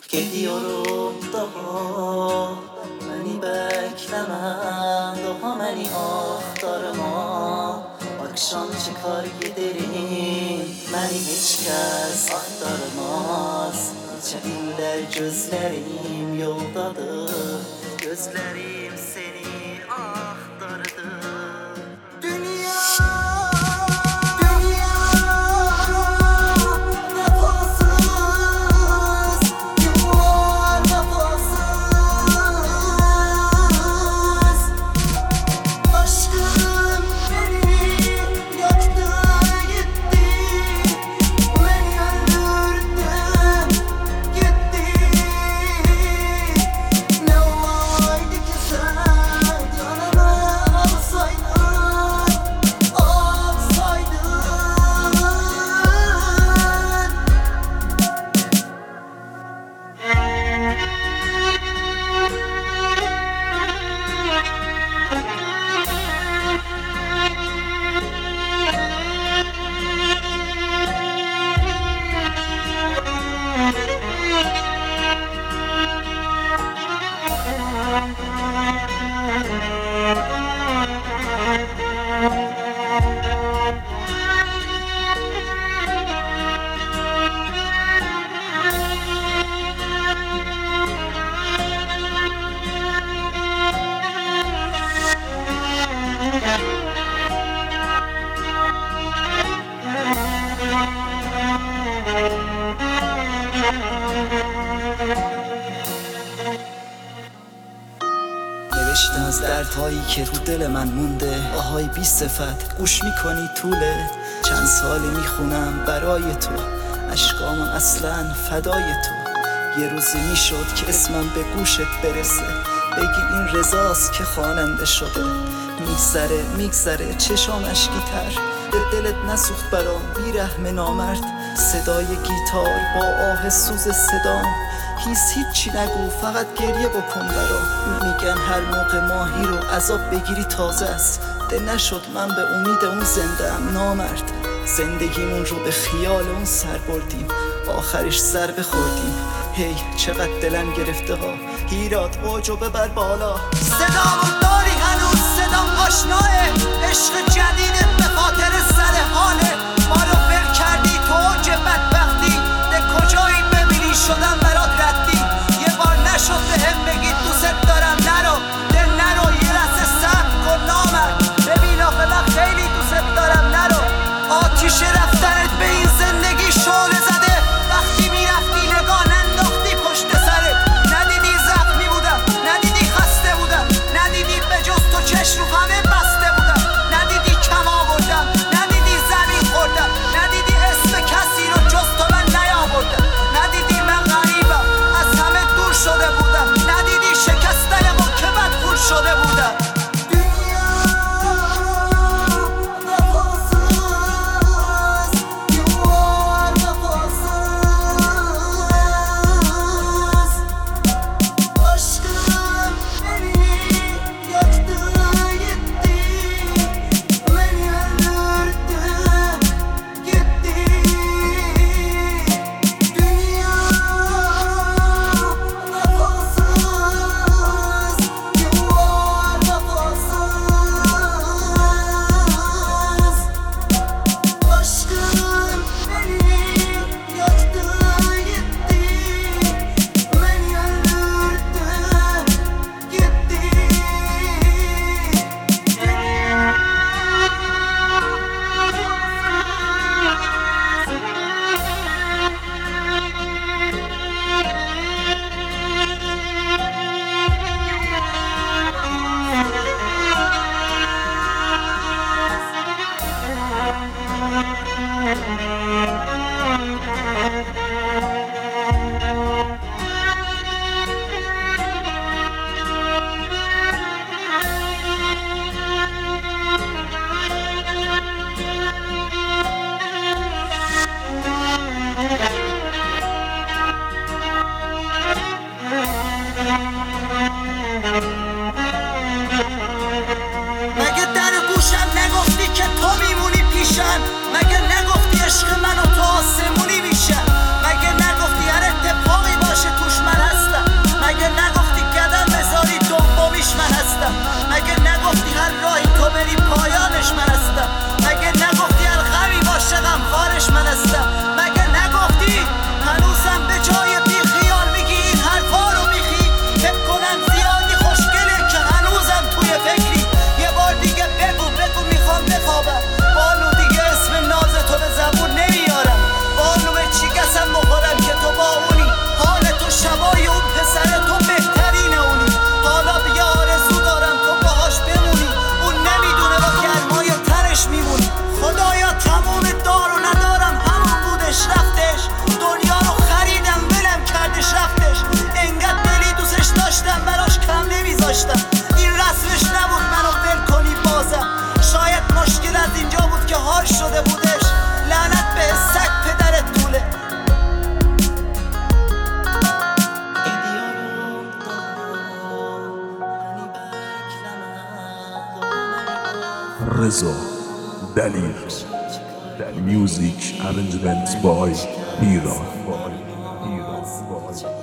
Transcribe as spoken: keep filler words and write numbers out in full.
Gidiyorum daha Beni beklemem Daha beni aktarma Akşam çıkar giderim Beni hiç kes aktarmaz Neçə illər gözlerim yoldadır Gözlerim seni aktardı Dünya نوشته از دردهایی که رو دل من مونده آهای بی صفت گوش میکنی طوله چند ساله میخونم برای تو اشکام اصلا فدای تو یه روزی میشد که اسمم به گوشت برسه بگی این رضاست که خواننده شده میگذره میگذره چشام اشکی تر به دلت نسوخت برام بیرحم نامرد صدای گیتار با آه سوز صدام هیچ هیچی نگو فقط گریه بکن برام میگن هر موقع ماهی رو عذاب بگیری تازه است ده نشد من به امید اون زنده ام نامرد زندگیمون رو به خیال اون سر بردیم آخرش ضربه خوردیم هی چقدر دلم گرفته ها هیرات اوجو ببر بالا صدامو داری هنوز صدام آشناه عشق جدیدت به خاطر سر حاله ما رو ول کردی تو اوج بدبختی ده کجایی ببینی شدم برات ردی یه بار نشد به هم بگی دوست دارم نرو ده نرو یه لحظه صبر کن نامرد ببین آخه من خیلی دوست دارم نرو آتیش رفتنت به این زندگی شعله زده وقتی میرفتی نگاه ننداختی پشت سرت ندیدی زخمی بودم ندیدی خسته بودم ندیدی به جز تو چشم رو همه بسته بودم ندیدی کم آوردم ندیدی رضا دلیر. Music arrangements by Hira.